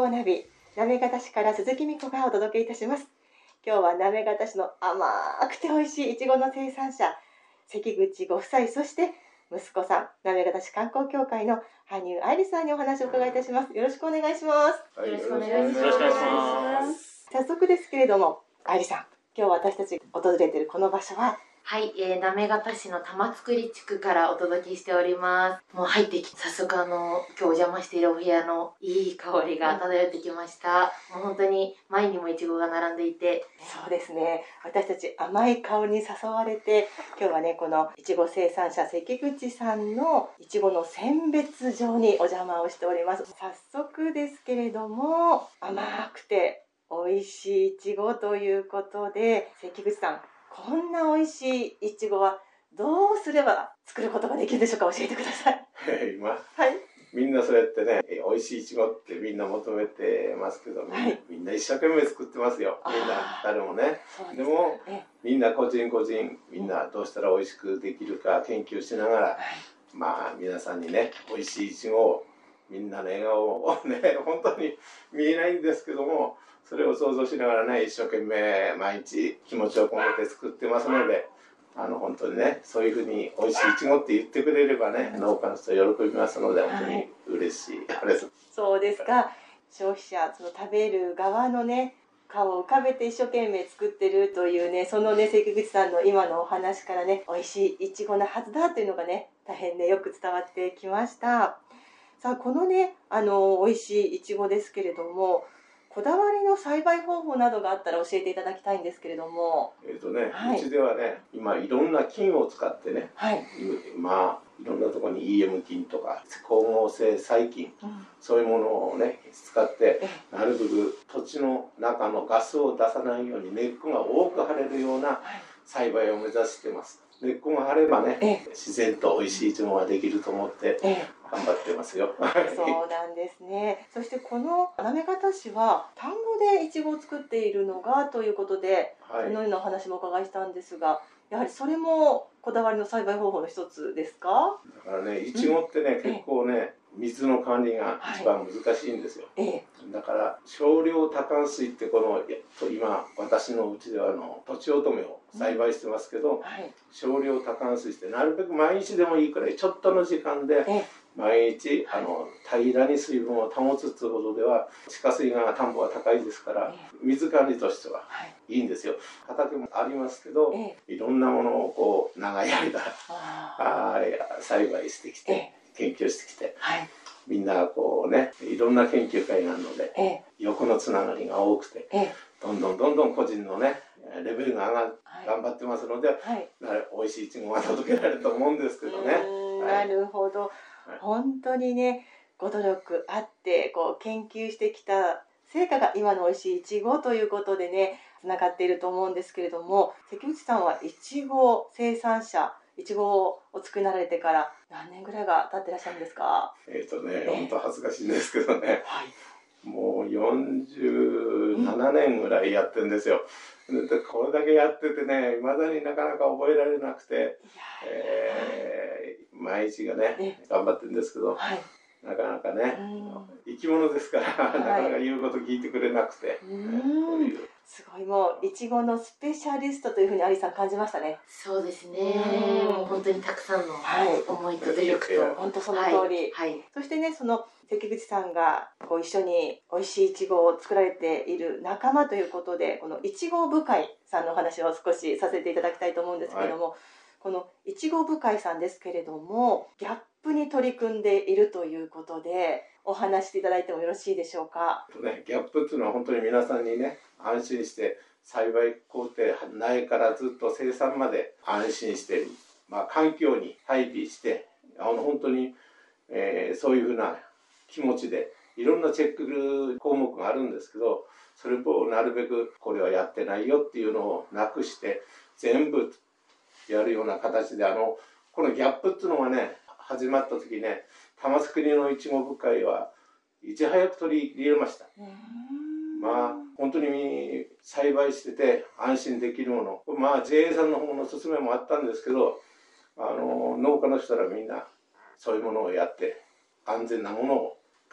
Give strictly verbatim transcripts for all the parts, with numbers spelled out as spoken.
康ナビ、行方市から鈴木美子がお届けいたします。今日は行方市の甘くて美味しいいちごの生産者、関口ご夫妻、そして息子さん、行方市観光協会の羽生愛理さんにお話を伺いいたします。よろしくお願いします。 はい、 よろしくお願いしよろしくお願いしま。 ますす。 早速ですけれども、愛理さん、今日私たち訪れているこの場所は、 はい、えー、行方市の玉造地区からお届けしております。もう入ってきて、早速あの、今日お邪魔しているお部屋のいい香りが漂ってきました。もう本当に前にもイチゴが並んでいて。 そうですね。私たち甘い香りに誘われて、今日はね、このいちご生産者関口さんのいちごの選別場にお邪魔をしております。早速ですけれども、甘くて美味しいいちごということで、関口さん、こんな美味しいいちごはどうすれば作ることができるでしょうか。教えてください。 今、 はい。 みんなそうやってね、美味しいいちごってみんな求めてますけど、みんな、はい、みんな一生懸命作ってますよ。みんな、誰もね。でも、みんな個人個人、みんなどうしたら美味しくできるか研究しながら、はい、まあ皆さんにね、美味しいいちごを、みんなの笑顔をね、本当に見えないんですけども、それを想像しながらね、一生懸命毎日気持ちを込めて作ってますので、あの本当にね、そういうふうに美味しいいちごって言ってくれればね、農家の人は喜びますので、本当に嬉しいです。 そうですか。消費者、その食べる側のね、顔を浮かべて一生懸命作ってるというね、そのね、関口さんの今のお話からね、美味しいいちごのはずだというのがね、大変ね、よく伝わってきました。さあ、このね、あの、美味しいいちごですけれども、こだわりの栽培方法などがあったら教えていただきたいんですけれども。 えっとね、 はい、 うちではね、今いろんな菌を使ってね、 はい、 まあいろんなところに イーエム 菌とか光合成細菌、うん、そういうものをね使ってなるべく土地の中のガスを出さないように根っこが多く張れるような栽培を目指してます。根っこが張ればね、自然と美味しいいちごができると思って頑張ってますよ。 そうなんですね。そしてこの行方市は田んぼでいちごを作っているのがということで、はい、そのようなお話もお伺いしたんですが、やはりそれもこだわりの栽培方法の一つですか？ だからね、いちごってね、うん、結構ね、水の管理が一番難しいんですよ。はい、だから少量多管水ってこの今私のうちではあのとちおとめを栽培してますけど、うん、はい、少量多管水ってなるべく毎日でもいいくらいちょっとの時間で毎日あの平らに水分を保つっていうことでは地下水が田んぼは高いですから水管理としてはいいんですよ。畑もありますけど、いろんなものをこう長い間あ栽培してきて研究してきて、はい、みんなこうねいろんな研究会があるので、ええ、横のつながりが多くて、ええ、どんどんどんどん個人のねレベルが上がる、はい、頑張ってますので、はい、美味しいいちごが届けられると思うんですけどね。 なるほど、はい、本当にねご努力あってこう研究してきた成果が今の美味しいいちごということでねつながっていると思うんですけれども、関口さんはいちご生産者いちごをお作りになられてから何年ぐらいが経ってらっしゃるんですか？ えっとね、本当恥ずかしいんですけどね、はい、もうよんじゅうななねんぐらいやってるんですよ。でこれだけやっててね、未だになかなか覚えられなくて、えー、毎日がね、頑張ってるんですけど、はい、なかなかね、生き物ですから、はい、なかなか言うこと聞いてくれなくて、 うん、ね、すごいもういちごのスペシャリストというふうにアリさん感じましたね。 そうですね。もう本当にたくさんの思いと努力と、 はい、本当その通り。はいはい、そしてねその関口さんがこう一緒に美味しいいちごを作られている仲間ということで、このいちご部会さんのお話を少しさせていただきたいと思うんですけれども、はい、このいちご部会さんですけれどもギャップに取り組んでいるということでお話していただいてもよろしいでしょうか？ ね、ギャップっていうのは本当に皆さんにね安心して栽培工程苗からずっと生産まで安心して、まあ、環境に配備してあの本当に、えー、そういうふうな気持ちでいろんなチェック項目があるんですけど、それをなるべくこれはやってないよっていうのをなくして全部やるような形で、あのこのギャップっていうのがね始まった時ね、玉造のいちご部会はいち早く取り入れました。まあ本当に栽培してて安心できるもの、まあ ジェーエー さんの方の勧めもあったんですけど、あの農家の人らみんなそういうものをやって安全なものを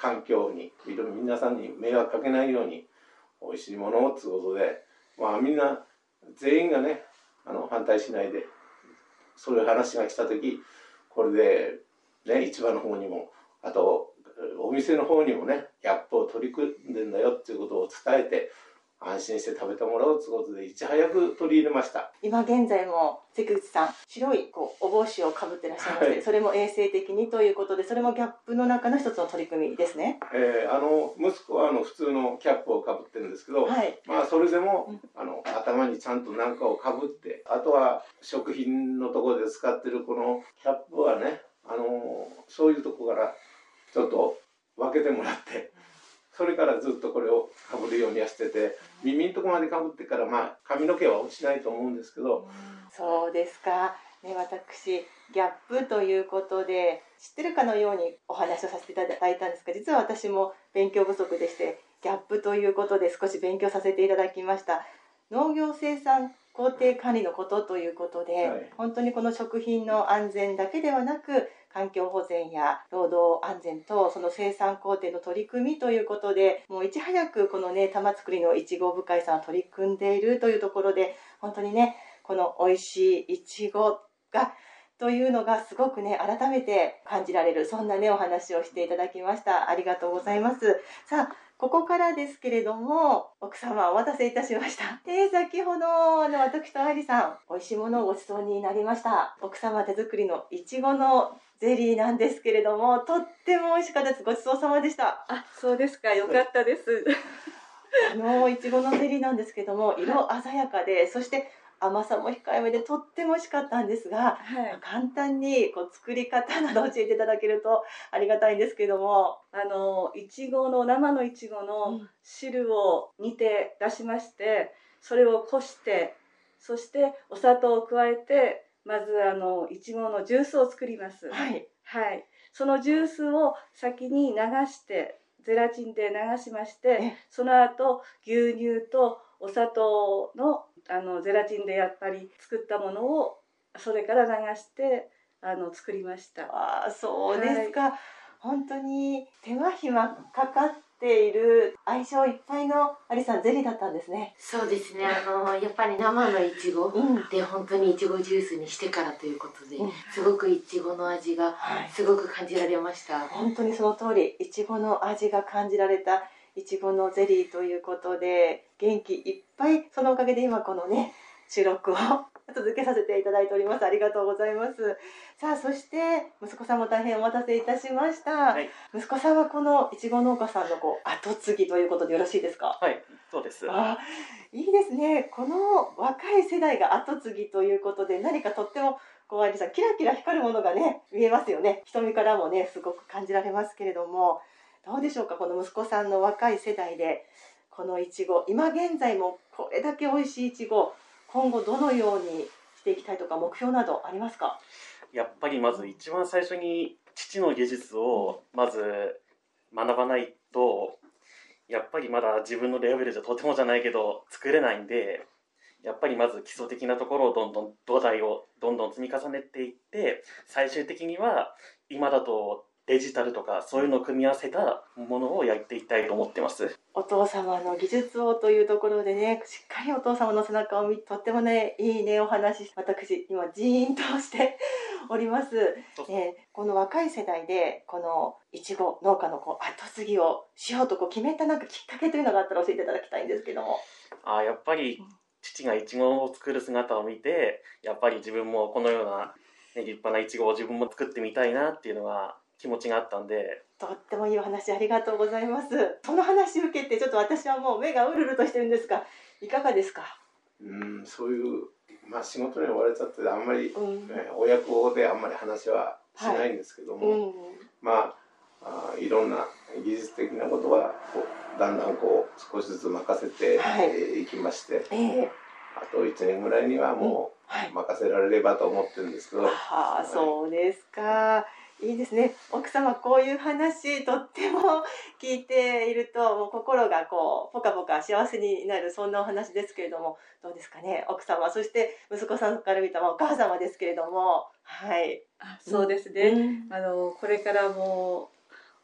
環境にいろいろ皆さんに迷惑かけないようにおいしいものをということで、まあ、みんな全員がねあの反対しないで、そういう話が来た時これで、ね、市場の方にもあとお店の方にもねギャップを取り組んでんだよっていうことを伝えて安心して食べてもらおうということでいち早く取り入れました。 今現在も関口さん白いこうお帽子をかぶってらっしゃいまして、はい、それも衛生的にということで、それもギャップの中の一つの取り組みですね。 えー、あの息子はあの普通のキャップをかぶってるんですけど、はい、まあそれでも、うん、あの頭にちゃんと何かをかぶって、あとは食品のところで使ってるこのキャップはね、あのそういうところからちょっと分けてもらって、それからずっとこれをかぶるようにはしてて、耳のところまでかぶってから、まあ髪の毛は落ちないと思うんですけど。 そうですか、ね、私ギャップということで知ってるかのようにお話をさせていただいたんですが、実は私も勉強不足でして、ギャップということで少し勉強させていただきました。農業生産工程管理のことということで、はい、本当にこの食品の安全だけではなく環境保全や労働安全とその生産工程の取り組みということで、もういち早くこのね玉造りのいちご部会さんは取り組んでいるというところで、本当にねこの美味しいいちごがというのがすごくね改めて感じられる、そんなねお話をしていただきました。ありがとうございます。さあここからですけれども、奥様お待たせいたしました。で、先ほどあの私と愛理さん美味しいものをごちそうになりました。奥様手作りのいちごのゼリーなんですけれども、とっても美味しかったです。ごちそうさまでした。 あ、そうですか、よかったです。 あのいちごのゼリーなんですけども、色鮮やかで、そして甘さも控えめでとっても美味しかったんですが、はい、簡単にこう作り方など教えていただけるとありがたいんですけども。 あのいちごの生のいちごの汁を煮て出しまして、それをこして、そしてお砂糖を加えて、まずあのいちごのジュースを作ります。 はい、 はい、そのジュースを先に流してゼラチンで流しまして、その後牛乳とお砂糖のあのゼラチンでやっぱり作ったものをそれから流してあの作りました。 ああ、そうですか、はい、本当に手間暇かかっている相性いっぱいのアリさんゼリーだったんですね。 そうですね、あのやっぱり生のいちごで本当にいちごジュースにしてからということで、うん、すごくいちごの味がすごく感じられました、はい、 本当にその通り、いちごの味が感じられたいちごのゼリーということで、元気いっぱい、そのおかげで今このね収録を続けさせていただいております。ありがとうございます。さあ、そして息子さんも大変お待たせいたしました、はい、息子さんはこのいちご農家さんのこう後継ぎということでよろしいですか？ はい、そうです。 あ、いいですね。この若い世代が後継ぎということで、何かとってもこう愛理さんキラキラ光るものがね見えますよね。瞳からもねすごく感じられますけれども、どうでしょうか、この息子さんの若い世代でこのいちご、今現在もこれだけ美味しいいちご、今後どのようにしていきたいとか目標などありますか？ やっぱりまず一番最初に父の技術をまず学ばないと、やっぱりまだ自分のレベルじゃとてもじゃないけど作れないんで、やっぱりまず基礎的なところをどんどん土台をどんどん積み重ねていって、最終的には今だとデジタルとかそういうのを組み合わせたものをやっていきたいと思ってます。 お父様の技術をというところでね、しっかりお父様の背中を見て、とってもねいいねお話、私今ジーンとしております。えー、この若い世代でこのいちご農家のこう後継ぎをしようとこう決めたなんかきっかけというのがあったら教えていただきたいんですけども。 あ、やっぱり父がいちごを作る姿を見て、やっぱり自分もこのような、ね、立派ないちごを自分も作ってみたいなっていうのが気持ちがあったんで。 とってもいいお話ありがとうございます。その話を受けてちょっと私はもう目がうるるとしてるんですが、いかがですか？ うん、そういう、まあ、仕事に追われちゃってあんまり、うんね、親子であんまり話はしないんですけども、はい、うん、まあ、あいろんな技術的なことはこうだんだんこう少しずつ任せてい、はい、きまして、えー、あといちねんぐらいにはもう任せられればと思ってるんですけど、うん、 はあ、そうですか。いいですね。奥様こういう話とっても聞いているともう心がこうポカポカ幸せになる、そんなお話ですけれども、どうですかね奥様、そして息子さんから見たお母様ですけれども。はい、 あ、そうですね、うん、あのこれからも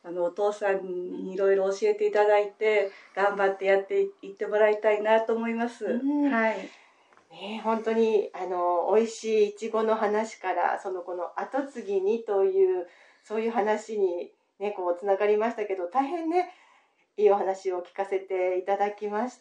あのお父さんにいろいろ教えていただいて頑張ってやっていってもらいたいなと思います。 うん、 はいね、本当にあの美味しいいちごの話からそのこの後継ぎにというそういう話にねこうつながりましたけど、大変ねいいお話を聞かせていただきました。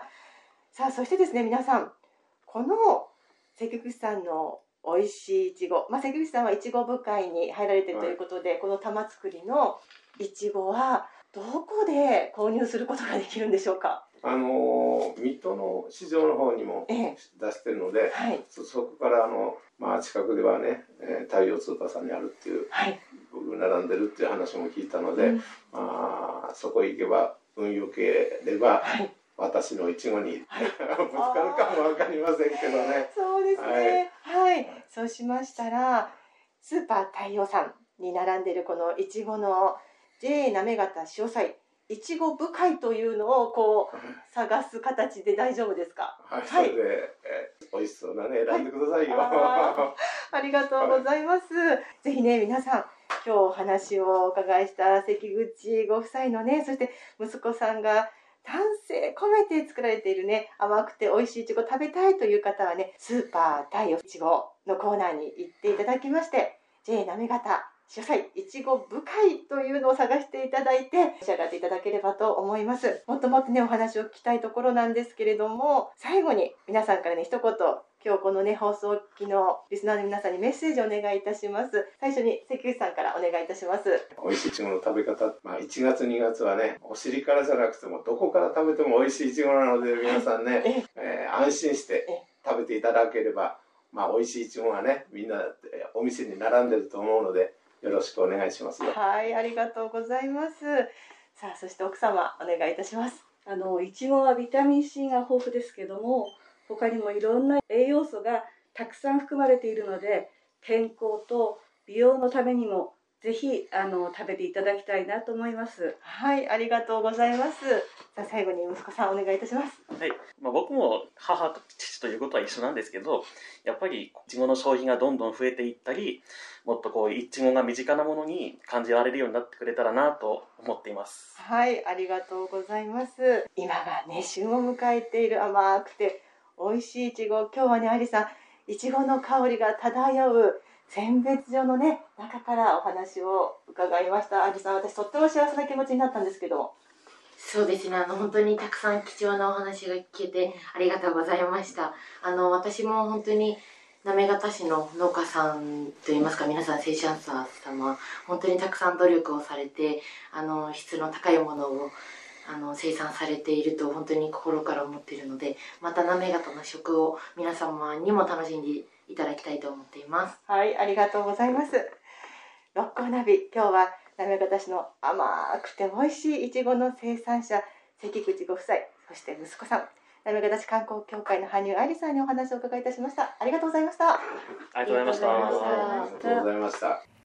さあそしてですね、皆さんこの関口さんの美味しいいちご、まあ、関口さんはいちご部会に入られているということで、はい、この玉造りのいちごはどこで購入することができるんでしょうか？ あの水戸の市場の方にも出してるので、ええはい、そ, そこからあの、まあ、近くではね、えー、太陽通貨さんにあるっていう、はい、並んでるっていう話も聞いたので、うん、まあ、そこへ行けば運よければ、はい、私のいちごに、はい、ぶつかるかも分かりませんけどね。 そうですね、はい、はい、そうしましたらスーパー太陽さんに並んでいるこのいちごの ジェイ 行方塩菜いちご部会というのをこう探す形で大丈夫ですか？ はい、はい、それで、えー、美味しそうなね選んでくださいよ。はい、 あ, ありがとうございます。はい、ぜひね皆さん今日お話をお伺いした関口ご夫妻のね、そして息子さんが丹精込めて作られているね甘くて美味しいいちご食べたいという方はね、スーパー太陽いちごのコーナーに行っていただきまして、 ジェイ 行方塩菜いちご部会というのを探していただいて召し上がっていただければと思います。もっともっとねお話を聞きたいところなんですけれども、最後に皆さんからね一言今日このね放送機のリスナーの皆さんにメッセージをお願いいたします。最初に関口さんからお願いいたします。 美味しいいちごの食べ方、まあ、いちがつにがつはねお尻からじゃなくてもどこから食べても美味しいいちごなので、皆さんね、えー、安心して食べていただければ、まあ、美味しいいちごがねみんなお店に並んでると思うのでよろしくお願いしますよ。 はい、ありがとうございます。さあそして奥様お願いいたします。 あのいちごはビタミン C が豊富ですけども、他にもいろんな栄養素がたくさん含まれているので、健康と美容のためにもぜひあの食べていただきたいなと思います。 はい、ありがとうございます。さあ最後に息子さんお願いいたします。 はい、まあ、僕も母と父ということは一緒なんですけど、やっぱりいちごの消費がどんどん増えていったり、もっとこういちごが身近なものに感じられるようになってくれたらなと思っています。 はい、ありがとうございます。今がね旬を迎えている甘くて美味しいいちご、今日はね愛理さんいちごの香りが漂う選別所のね中からお話を伺いました。愛理さん、私とっても幸せな気持ちになったんですけども。 そうですね、あの本当にたくさん貴重なお話が聞けてありがとうございました。あの私も本当に行方市の農家さんといいますか、皆さん生産者様本当にたくさん努力をされて、あの質の高いものをあの生産されていると本当に心から思っているので、また行方の食を皆様にも楽しんでいただきたいと思っています。 はい、ありがとうございます。六甲ナビ、今日は行方市の甘くて美味しいいちごの生産者関口ご夫妻、そして息子さん行方市観光協会の羽生愛理さんにお話をお伺いいたしました。ありがとうございました。 ありがとうございました。 ありがとうございました。